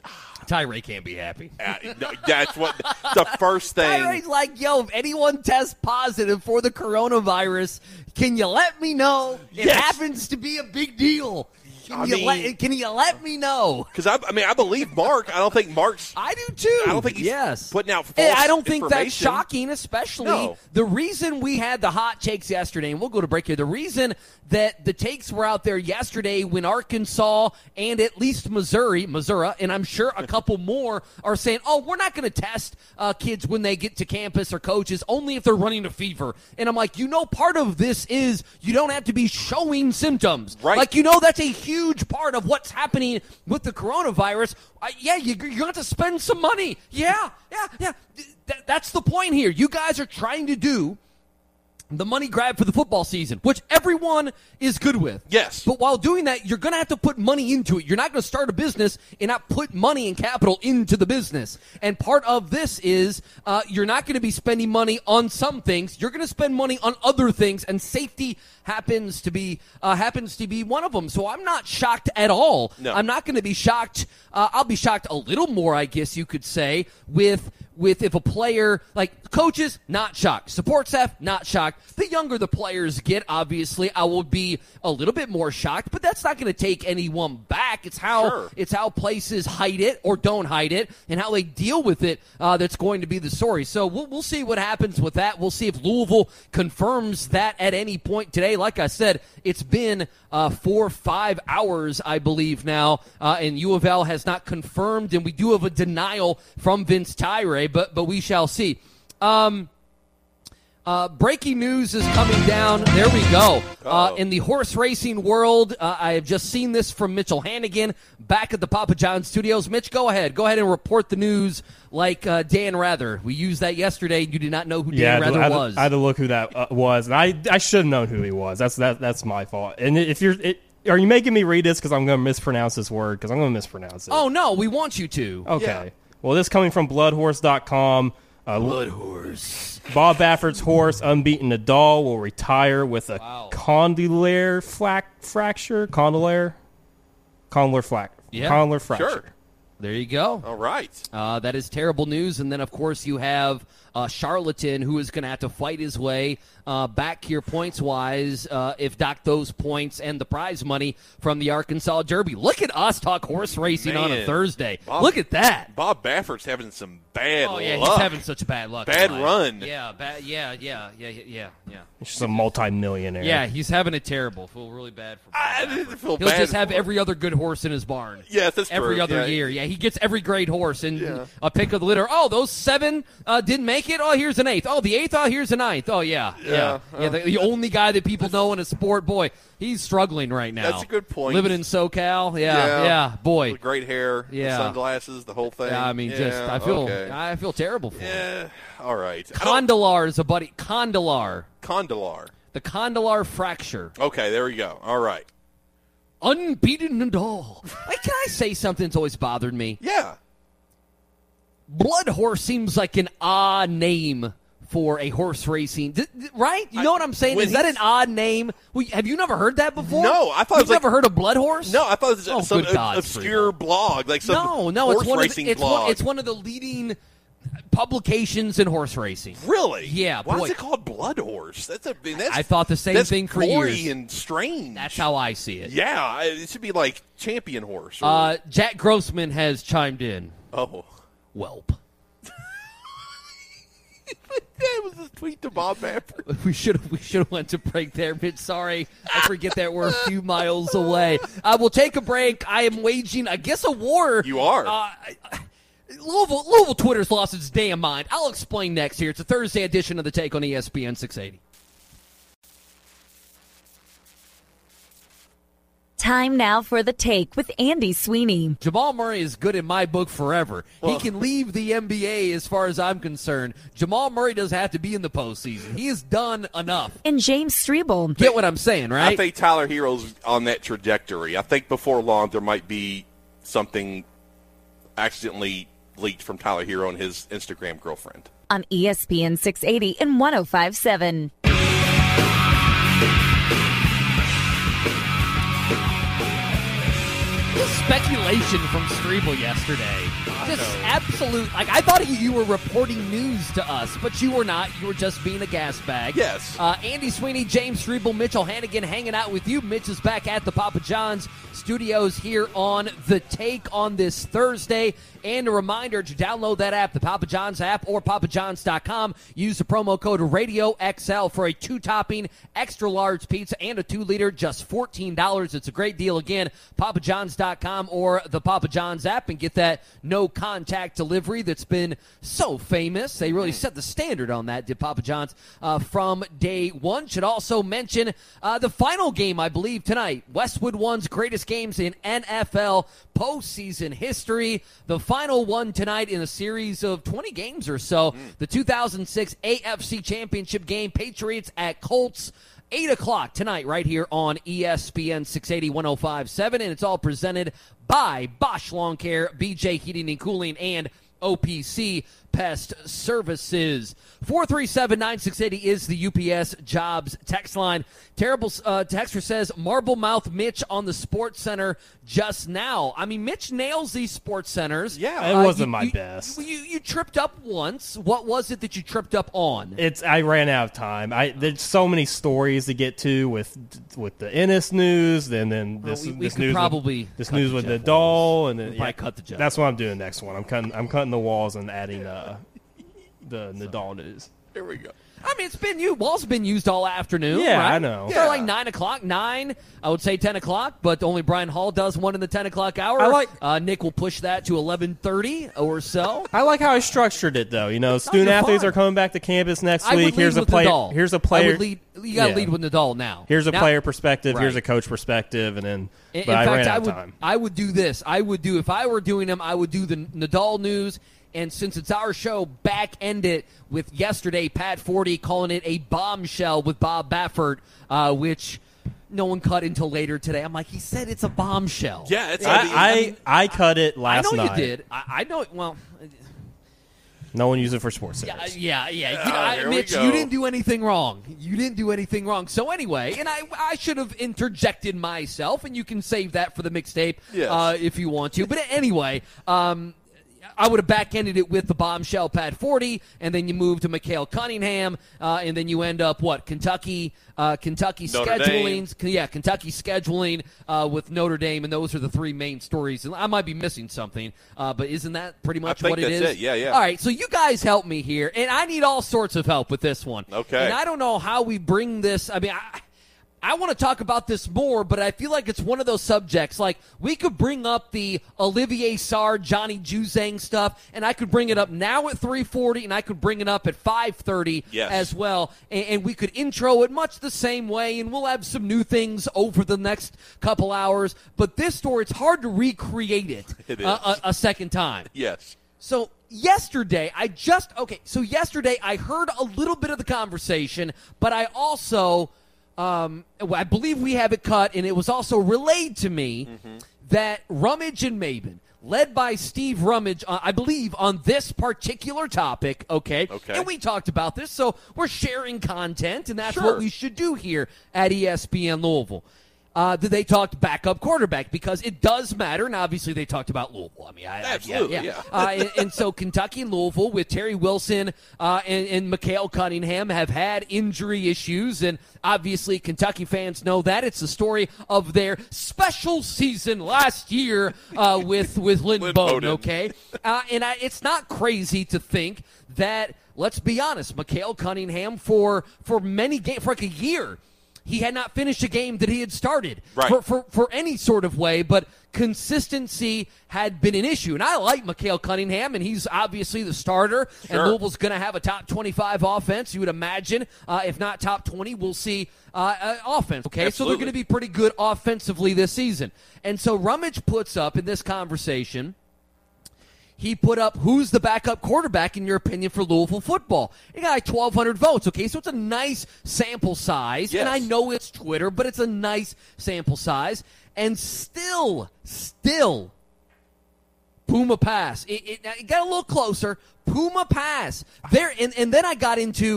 Tyree can't be happy. That's what the first thing. Tyree's like, yo, if anyone tests positive for the coronavirus, can you let me know? It happens to be a big deal. Can you let me know? Because I believe Mark. I don't think Mark's. I do too. I don't think he's putting out false I don't think that's information. shocking, especially the reason we had the hot takes yesterday, and we'll go to break here. The reason that the takes were out there yesterday when Arkansas and at least Missouri, and I'm sure a couple more are saying, oh, we're not going to test kids when they get to campus or coaches, only if they're running a fever. And I'm like, part of this is you don't have to be showing symptoms. Right. Like, that's a huge part of what's happening with the coronavirus. You're going to have to spend some money. Yeah. That's the point here. You guys are trying to do the money grab for the football season, which everyone is good with. Yes. But while doing that, you're going to have to put money into it. You're not going to start a business and not put money and capital into the business. And part of this is you're not going to be spending money on some things. You're going to spend money on other things, and safety happens to be one of them. So I'm not shocked at all. No. I'm not going to be shocked. I'll be shocked a little more, I guess you could say, with if a player, like coaches, not shocked. Support staff, not shocked. The younger the players get, obviously, I will be a little bit more shocked, but that's not going to take anyone back. It's how places hide it or don't hide it and how they deal with it that's going to be the story. So we'll see what happens with that. We'll see if Louisville confirms that at any point today. Like I said, it's been 4 or 5 hours, I believe now, and U of L has not confirmed, and we do have a denial from Vince Tyree, but we shall see. Breaking news is coming down. There we go. In the horse racing world, I have just seen this from Mitchell Hannigan back at the Papa John Studios. Mitch, go ahead. Go ahead and report the news like Dan Rather. We used that yesterday. You did not know who Dan Rather was. I had to look who that was, and I should have known who he was. That's my fault. And are you making me read this because I'm going to mispronounce this word? Because I'm going to mispronounce it. Oh, no. We want you to. Okay. Yeah. Well, this is coming from bloodhorse.com. Blood horse. Bob Baffert's horse, Unbeaten Nadal, will retire with a condylar fracture. Condylar fracture. Sure. There you go. All right. That is terrible news. And then, of course, you have Charlatan, who is going to have to fight his way back here points-wise if dock those points and the prize money from the Arkansas Derby. Look at us talk horse racing on a Thursday. Look at that. Bob Baffert's having some bad luck. Oh, yeah, he's having such bad luck. Bad run. Yeah. He's just a multi-millionaire. Yeah, he's having it terrible. Feel really bad for Bob. He'll just have every other good horse in his barn. Yes, that's true. Every other year. Yeah, he gets every great horse and a pick of the litter. Oh, those 7 didn't make it? Oh, here's an 8th. Oh, the 8th? Oh, here's a 9th. Oh, yeah. The only guy that people know in a sport. Boy, he's struggling right now. That's a good point. Living in SoCal. Yeah, boy. The great hair, the sunglasses, the whole thing. Yeah, I mean, I feel terrible for him. Yeah, all right. Condylar is a buddy. Condylar. The condylar fracture. Okay, there we go. All right. Unbeaten Nadal. Wait, can I say something that's always bothered me? Yeah. Blood Horse seems like an odd name for a horse racing, right? You know what I'm saying? Is that an odd name? Have you never heard that before? No, I thought it was never heard of Blood Horse? No, I thought it was some obscure blog, like some horse racing blog. It's one of the leading publications in horse racing. Really? Yeah. Why is it called Blood Horse? I thought the same thing for years. That's gory and strange. That's how I see it. Yeah, it should be like Champion Horse. Jack Grossman has chimed in. Oh. Whelp. That was a tweet to Bob Baffert. We should have went to break there, but sorry, I forget that we're a few miles away. We'll take a break. I am waging, I guess, a war. You are. Louisville Twitter's lost its damn mind. I'll explain next here. It's a Thursday edition of The Take on ESPN 680. Time now for The Take with Andy Sweeney. Jamal Murray is good in my book forever. He can leave the NBA as far as I'm concerned. Jamal Murray doesn't have to be in the postseason. He has done enough. And James Strebel. Get what I'm saying, right? I think Tyler Hero's on that trajectory. I think before long there might be something accidentally leaked from Tyler Hero and his Instagram girlfriend. On ESPN 680 and 105.7. speculation from Strebel yesterday. Just absolute. Like, I thought you were reporting news to us, but you were not. You were just being a gas bag. Yes. Andy Sweeney, James Strebel, Mitchell Hannigan hanging out with you. Mitch is back at the Papa John's studios here on The Take on this Thursday. And a reminder to download that app, the Papa John's app or papajohns.com. Use the promo code RadioXL for a 2-topping extra large pizza and a 2-liter, just $14. It's a great deal. Again, papajohns.com or the Papa John's app, and get that no-contact delivery that's been so famous. They really set the standard on that, did Papa John's, from day one. Should also mention the final game, I believe, tonight. Westwood One's greatest games in NFL postseason history. The final one tonight in a series of 20 games or so. The 2006 AFC Championship game, Patriots at Colts. 8 o'clock tonight right here on ESPN 680 105.7, and it's all presented by Bosch Lawn Care, BJ Heating and Cooling, and OPC Pest Services. 437-9680 is the UPS Jobs text line. Terrible texter says, Marble Mouth Mitch on the Sports Center just now. I mean, Mitch nails these sports centers. Yeah. It wasn't my best. You tripped up once. What was it that you tripped up on? I ran out of time. There's so many stories to get to with the Ennis news, and then this news with Nadal, and then cut the Jeff. That's what I'm doing next one. I'm cutting the walls and adding the Nadal news. Here we go. I mean, Wall's been used all afternoon. Yeah, right? I know. They're like 9 o'clock, 9. I would say 10 o'clock, but only Brian Hall does one in the 10 o'clock hour. Nick will push that to 11:30 or so. I like how I structured it, though. Student athletes are coming back to campus next week. Here's a player. Nadal. Here's a player. You got to lead with Nadal now. Here's a now, player perspective. Right. Here's a coach perspective, and then. In I fact, ran out of time. I would do this. If I were doing them, I would do the Nadal news. And since it's our show, back-end it with yesterday, Pat Forty calling it a bombshell with Bob Baffert, which no one cut until later today. I'm like, he said it's a bombshell. Yeah, I cut it last night. I know you did. I know. Well, no one used it for sports centers. Yeah. Mitch, you didn't do anything wrong. So anyway, and I should have interjected myself, and you can save that for the mixtape if you want to. But anyway, I would have back-ended it with the bombshell Pat Forty, and then you move to Mikhail Cunningham, and then you end up, Kentucky scheduling. Yeah, Kentucky scheduling with Notre Dame, and those are the three main stories. And I might be missing something, but isn't that pretty much what it is? That's it. Yeah. All right, so you guys help me here, and I need all sorts of help with this one. Okay. And I don't know how we bring this. I mean, I want to talk about this more, but I feel like it's one of those subjects. Like, we could bring up the Olivier Sarr, Johnny Juzang stuff, and I could bring it up now at 3:40, and I could bring it up at 5:30 as well. And we could intro it much the same way, and we'll have some new things over the next couple hours. But this story, it's hard to recreate it a second time. Yes. So yesterday, yesterday I heard a little bit of the conversation, but I also... I believe we have it cut, and it was also relayed to me that Rummage and Maben, led by Steve Rummage, I believe, on this particular topic, okay? And we talked about this, so we're sharing content, and that's what we should do here at ESPN Louisville. They talked backup quarterback because it does matter, and obviously they talked about Louisville. I mean, absolutely, and so Kentucky and Louisville with Terry Wilson and Mikhail Cunningham have had injury issues, and obviously Kentucky fans know that. It's the story of their special season last year with Lynn Bowden, okay? It's not crazy to think that, let's be honest, Mikhail Cunningham for many games, for like a year, he had not finished a game that he had started for any sort of way, but consistency had been an issue. And I like Mikhail Cunningham, and he's obviously the starter, and Louisville's going to have a top 25 offense, you would imagine. If not top 20, we'll see offense. Okay, Absolutely. So they're going to be pretty good offensively this season. And so Rummage puts up in this conversation, he put up, who's the backup quarterback, in your opinion, for Louisville football? He got like 1,200 votes, okay? So it's a nice sample size. And I know it's Twitter, but it's a nice sample size. And still, Puma pass. It got a little closer. Puma pass. And then I got into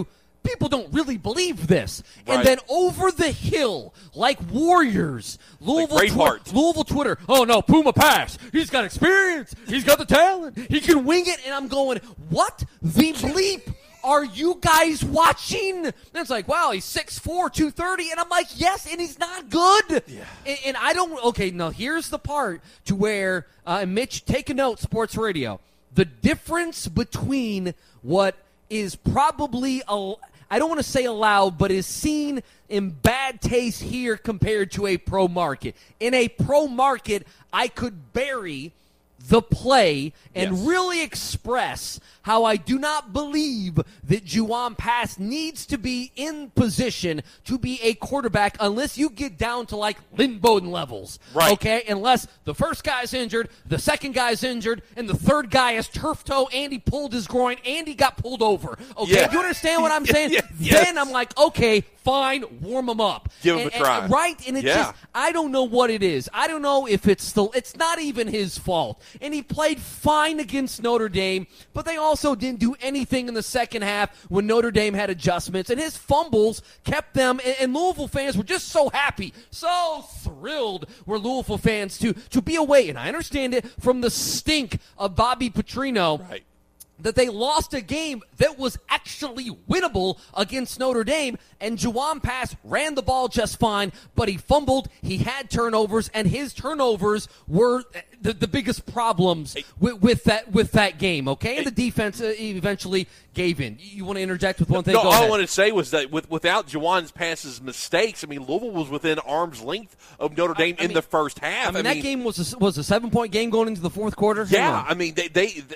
people don't really believe this. Right. And then over the hill, like Warriors, Louisville Twitter, oh no, Puma Pass. He's got experience. He's got the talent. He can wing it. And I'm going, what the bleep are you guys watching? And it's like, wow, he's 6'4", 230. And I'm like, yes, and he's not good. Yeah. And I don't, okay, now here's the part to where, Mitch, take a note, Sports Radio. The difference between what is probably, I don't want to say allowed, but is seen in bad taste here compared to a pro market. In a pro market, I could bury the play and really express how I do not believe that Juwan Pass needs to be in position to be a quarterback unless you get down to like Lynn Bowden levels. Right. Okay? Unless the first guy's injured, the second guy's injured, and the third guy has turf toe, and he pulled his groin, and he got pulled over. Okay? Yeah. Do you understand what I'm saying? Yes. Then I'm like, okay, fine, warm him up. Give him a try. Right? And it's just, I don't know what it is. I don't know if it's not even his fault. And he played fine against Notre Dame, but they also didn't do anything in the second half when Notre Dame had adjustments. And his fumbles kept them, and Louisville fans were just so happy, so thrilled were Louisville fans to be away. And I understand it from the stink of Bobby Petrino. Right. That they lost a game that was actually winnable against Notre Dame, and Juwan Pass ran the ball just fine, but he fumbled, he had turnovers, and his turnovers were the biggest problems with that game, okay? And the defense eventually gave in. You want to interject with one thing? No, Go all ahead. I wanted to say was that without Juwan Pass's mistakes, I mean, Louisville was within arm's length of Notre Dame in the first half. I mean, that game was a 7-point game going into the fourth quarter? Yeah, I mean,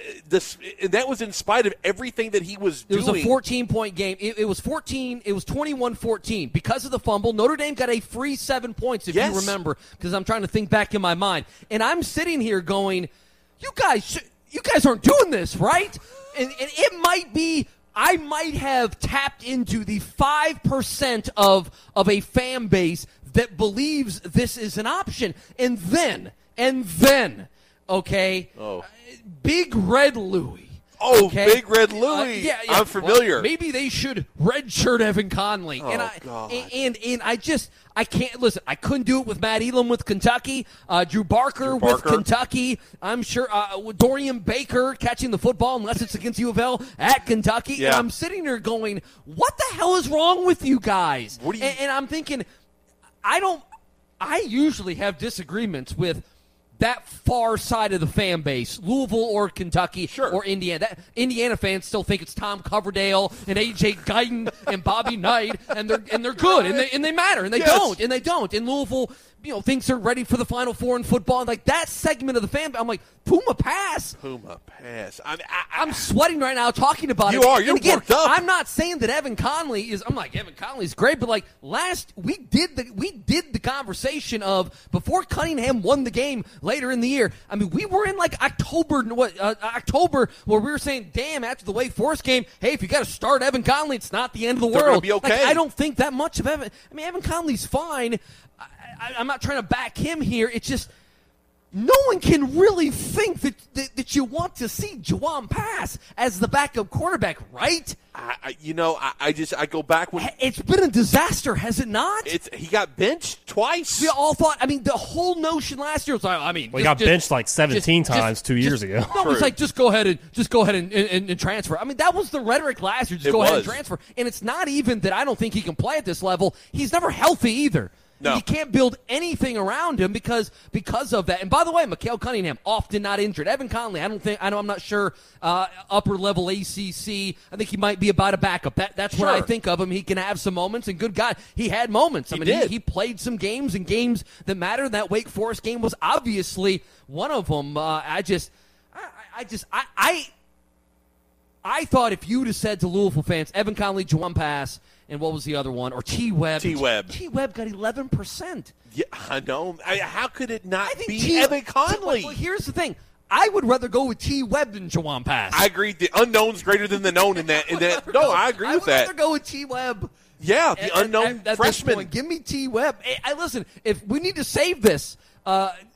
that was in spite of everything that he was doing. It was a 14-point game. It was 21-14 because of the fumble. Notre Dame got a free 7 points, if you remember, because I'm trying to think back in my mind. And I'm sitting here going, you guys aren't doing this, right? And it might be, I might have tapped into the 5% of a fan base that believes this is an option. And then, okay, Big Red Louie. Oh, okay? Big Red Louie. I'm familiar. Well, maybe they should redshirt Evan Conley. Oh, God. And I can't listen. I couldn't do it with Matt Elam with Kentucky, Drew Barker with Kentucky. I'm sure Dorian Baker catching the football unless it's against U of L at Kentucky. Yeah. And I'm sitting there going, what the hell is wrong with you guys? And I'm thinking, I usually have disagreements with that far side of the fan base, Louisville or Kentucky or Indiana. Indiana fans still think it's Tom Coverdale and A.J. Guyton and Bobby Knight, and they're good, and they matter, and they don't. And Louisville, thinks they're ready for the Final Four in football. And like that segment of the fan, I'm like, Puma Pass. I'm sweating right now talking about it. You are. You're and again, worked up. I'm not saying that Evan Conley is. I'm like, Evan Conley's great, but like we did the conversation of before Cunningham won the game later in the year. I mean, we were in like October where we were saying, damn, after the Wake Forest game, hey, if you got to start Evan Conley, it's not the end of the They're world. gonna be okay. Like, I don't think that much of Evan. I mean, Evan Conley's fine. I'm not trying to back him here. It's just no one can really think that you want to see Juwan Pass as the backup quarterback, right? I go back when it's been a disaster, has it not? He got benched twice. We all thought. I mean, the whole notion last year was like, he got benched like 17 times 2 years ago. No, it was like just go ahead and transfer. I mean, that was the rhetoric last year. Just go ahead and transfer. And it's not even that I don't think he can play at this level. He's never healthy either. No. You can't build anything around him because of that. And by the way, Mikael Cunningham often not injured. Evan Conley, I'm not sure upper level ACC. I think he might be about a backup. That's what I think of him. He can have some moments, and good God, he had moments. He played some games and games that mattered. That Wake Forest game was obviously one of them. I thought if you'd have said to Louisville fans, Evan Conley, Juwan Pass, and what was the other one? Or T-Webb. T-Webb got 11%. Yeah, I know. How could it not be Evan Conley? Well, here's the thing. I would rather go with T-Webb than Juwan Pass. I agree. The unknown's greater than the known in that. No, I agree with that. I would rather go with T-Webb. Yeah, the unknown freshman. Give me T-Webb. Hey, listen, if we need to save this,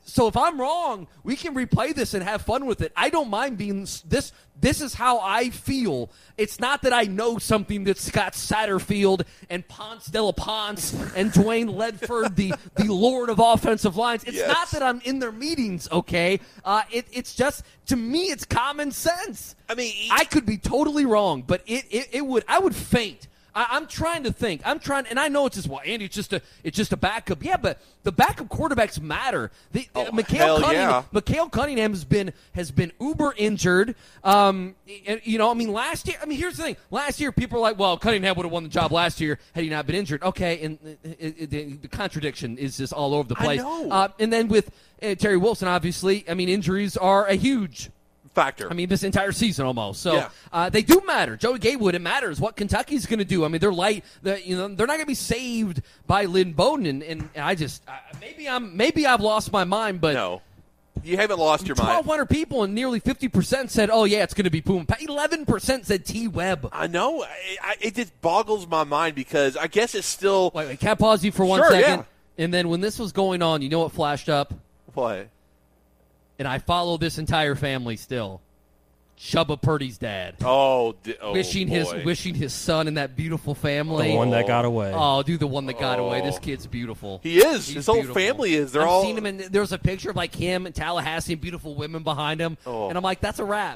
So if I'm wrong, we can replay this and have fun with it. I don't mind being this. This is how I feel. It's not that I know something that Scott Satterfield and Ponce de la Ponce and Dwayne Ledford, the Lord of offensive lines. It's not that I'm in their meetings, okay? It's just, to me, it's common sense. I mean, I could be totally wrong, but I would faint. I'm trying to think. And I know it's just, well, Andy, it's just a backup. Yeah, but the backup quarterbacks matter. Mikael Cunningham has been uber injured. And, last year. Here's the thing. Last year, people were like, well, Cunningham would have won the job last year had he not been injured. Okay, and the contradiction is just all over the place. I know. And then with Terry Wilson, obviously, injuries are a huge factor. This entire season almost. So they do matter. Joey Gatewood, it matters what Kentucky's going to do. They're light. They're not going to be saved by Lynn Bowden. And I just maybe I've lost my mind, but no, you haven't lost your mind. 1,200 people and nearly 50% said, "Oh yeah, it's going to be Puma." 11% said T. Webb. I know. It just boggles my mind because I guess it's still. Wait, can I pause you for 1 second? Yeah. And then when this was going on, you know what flashed up? What? And I follow this entire family still. Chubba Purdy's dad. Wishing his son and that beautiful family. The one that got away. Oh, dude, the one that got away. This kid's beautiful. He is. His whole family is. I've seen him, and there's a picture of like him in Tallahassee and beautiful women behind him. And I'm like, that's a wrap.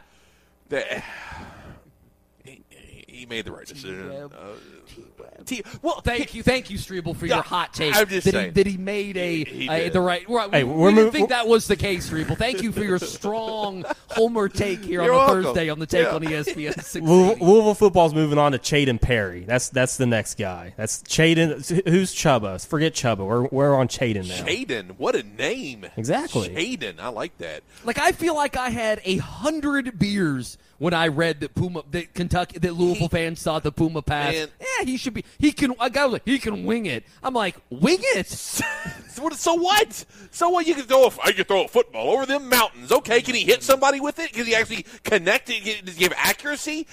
He made the right decision. Well, thank you, Strebel, for your hot take. I'm just saying that he made the right. Hey, we didn't think that was the case, Strebel. Thank you for your strong Homer take here on a Thursday on the take on ESPN 680. Louisville football's moving on to Chaden Perry. That's the next guy. That's Chaden. Who's Chubba? Forget Chubba. We're on Chaden now. Chaden, what a name! Exactly. Chaden, I like that. Like I feel like I had 100 beers when I read that Louisville fans thought the Puma pass. He should be. He can. A guy was like, he can wing it. I'm like, wing it. So what? So what? I can throw a football over them mountains. Okay, can he hit somebody with it? Can he actually connect it? Does he have accuracy?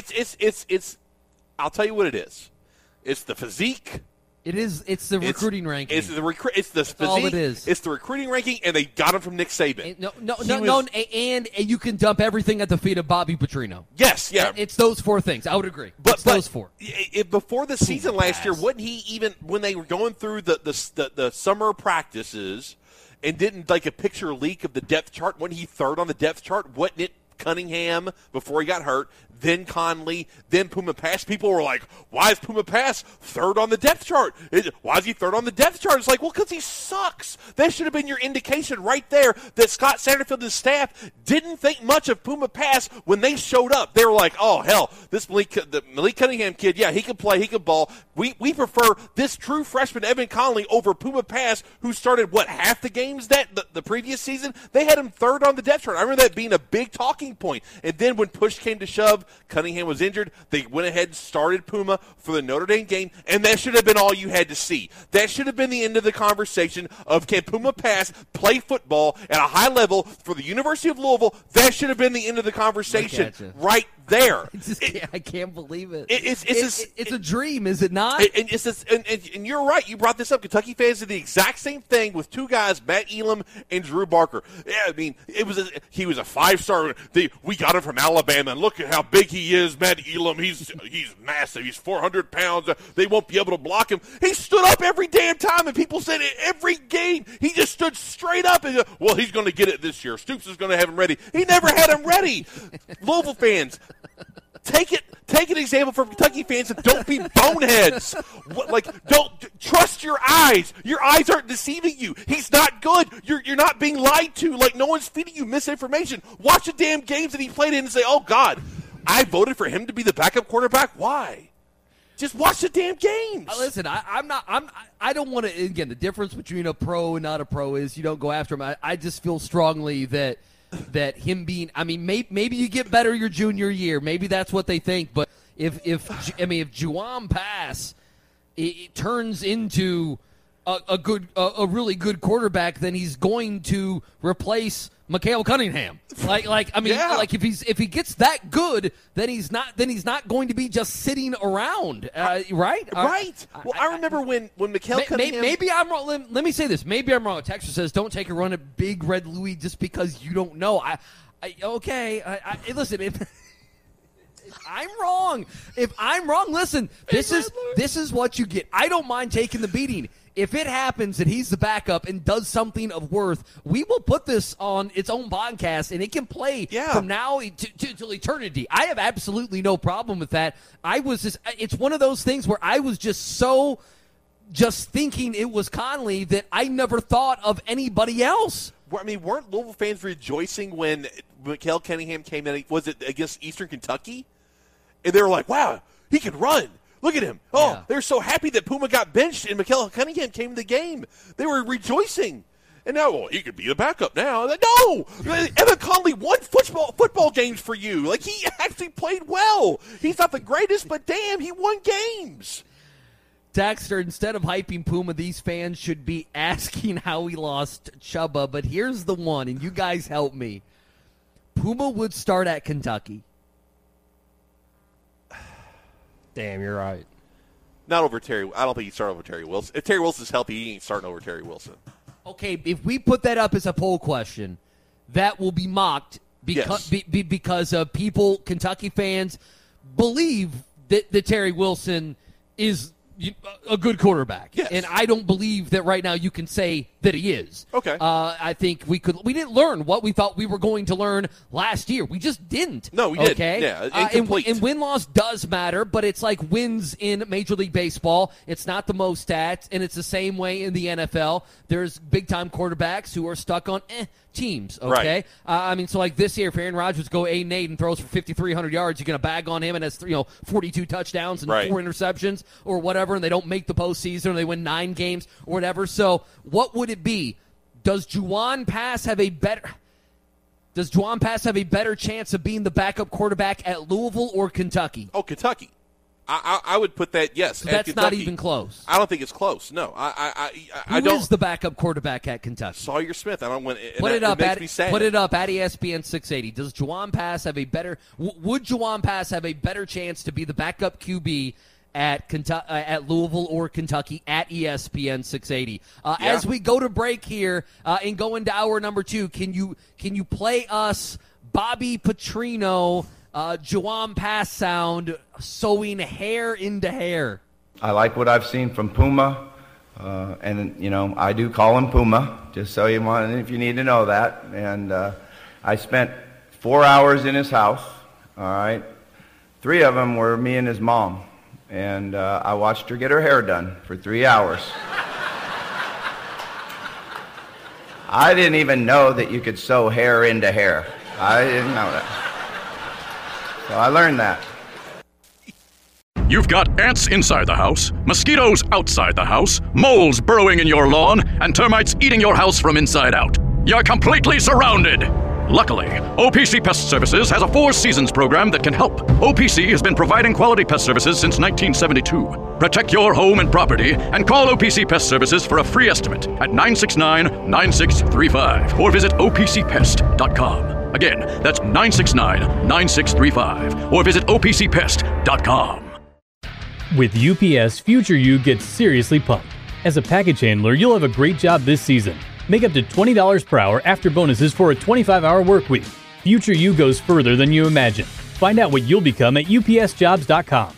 It's. I'll tell you what it is. It's the physique. It is. It's the recruiting ranking. It's the physique. All it is. It's the recruiting ranking, and they got him from Nick Saban. And you can dump everything at the feet of Bobby Petrino. Yes, yeah. It's those four things. I would agree. But those four. Before the season last year, wasn't he even when they were going through the summer practices and didn't like a picture leak of the depth chart? Wasn't he third on the depth chart? Wasn't it Cunningham before he got hurt? Then Conley, then Puma Pass. People were like, why is Puma Pass third on the depth chart? Why is he third on the depth chart? It's like, well, because he sucks. That should have been your indication right there that Scott Satterfield and his staff didn't think much of Puma Pass when they showed up. They were like, oh, hell, this Malik Cunningham kid, yeah, he can play, he can ball. We prefer this true freshman Evan Conley over Puma Pass, who started, half the games the previous season? They had him third on the depth chart. I remember that being a big talking point. And then when push came to shove, Cunningham was injured. They went ahead and started Puma for the Notre Dame game, and that should have been all you had to see. That should have been the end of the conversation of can Puma Pass play football at a high level for the University of Louisville. That should have been the end of the conversation right there. I can't believe it. It's a dream, is it not? And you're right. You brought this up. Kentucky fans did the exact same thing with two guys, Matt Elam and Drew Barker. Yeah, he was a 5-star. We got him from Alabama, and look at how big he is. Matt Elam, he's massive. He's 400 pounds. They won't be able to block him. He stood up every damn time, and people said it every game. He just stood straight up and well, he's going to get it this year. Stoops is going to have him ready. He never had him ready. Louisville fans, take an example from Kentucky fans and don't be boneheads. Don't trust your eyes. Your eyes aren't deceiving you. He's not good. You're not being lied to. Like, no one's feeding you misinformation. Watch the damn games that he played in and say, oh God, I voted for him to be the backup quarterback. Why? Just watch the damn games. Listen, I don't want to. Again, the difference between a pro and not a pro is you don't go after him. I just feel strongly that him being. Maybe you get better your junior year. Maybe that's what they think. But if Juwan Pass it turns into a really good quarterback, then he's going to replace Mikael Cunningham. Like if he gets that good, then he's not going to be just sitting around, right? Right. Well, I remember when Mikael Cunningham. Maybe I'm wrong. Let me say this. Maybe I'm wrong. Texter says, "Don't take a run at Big Red Louie just because you don't know." Listen. If I'm wrong, listen. This is what you get. I don't mind taking the beating. If it happens that he's the backup and does something of worth, we will put this on its own podcast, and it can play from now to eternity. I have absolutely no problem with that. It's one of those things where I was just thinking it was Conley that I never thought of anybody else. I mean, weren't Louisville fans rejoicing when Mikael Cunningham came in? Was it against Eastern Kentucky? And they were like, wow, he can run. Look at him. Oh, yeah. They were so happy that Puma got benched and Mikael Cunningham came to the game. They were rejoicing. And now, he could be the backup now. No! Evan Conley won football games for you. Like, he actually played well. He's not the greatest, but damn, he won games. Dexter, instead of hyping Puma, these fans should be asking how he lost Chubba. But here's the one, and you guys help me. Puma would start at Kentucky. Damn, you're right. Not over Terry. I don't think he'd start over Terry Wilson. If Terry Wilson's healthy, he ain't starting over Terry Wilson. Okay, if we put that up as a poll question, that will be mocked because people, Kentucky fans, believe that Terry Wilson is a good quarterback. Yes. And I don't believe that right now you can say that he is. Okay. I think we didn't learn what we thought we were going to learn last year. We just didn't. No, we didn't. Okay. Yeah, incomplete. And win-loss does matter, but it's like wins in Major League Baseball. It's not the most stats, and it's the same way in the NFL. There's big-time quarterbacks who are stuck on teams, okay? Right. So like this year, if Aaron Rodgers go 8-8 and throws for 5,300 yards, you're going to bag on him and has 42 touchdowns and 4 interceptions or whatever, and they don't make the postseason or they win 9 games or whatever. So what would it be? Does Juwan Pass have a better chance of being the backup quarterback at Louisville or Kentucky? Oh, Kentucky. I would put that, yes. So that's Kentucky. not even close. I don't think it's close. No, Who is the backup quarterback at Kentucky? Sawyer Smith. I don't want. Put it up at ESPN 680. Does Juwan Pass have a better? Would Juwan Pass have a better chance to be the backup QB at Louisville or Kentucky at ESPN 680? As we go to break here and go into hour number 2, can you play us Bobby Petrino? Juwan Pass sound sewing hair into hair. I like what I've seen from Puma, and I do call him Puma, just so if you need to know that. And I spent 4 hours in his house. All right, 3 of them were me and his mom, and I watched her get her hair done for 3 hours. I didn't even know that you could sew hair into hair. I didn't know that. So I learned that. You've got ants inside the house, mosquitoes outside the house, moles burrowing in your lawn, and termites eating your house from inside out. You're completely surrounded. Luckily, OPC Pest Services has a 4-seasons program that can help. OPC has been providing quality pest services since 1972. Protect your home and property and call OPC Pest Services for a free estimate at 969-9635 or visit opcpest.com. Again, that's 969-9635 or visit opcpest.com. With UPS, future you gets seriously pumped. As a package handler, you'll have a great job this season. Make up to $20 per hour after bonuses for a 25-hour work week. Future you goes further than you imagine. Find out what you'll become at upsjobs.com.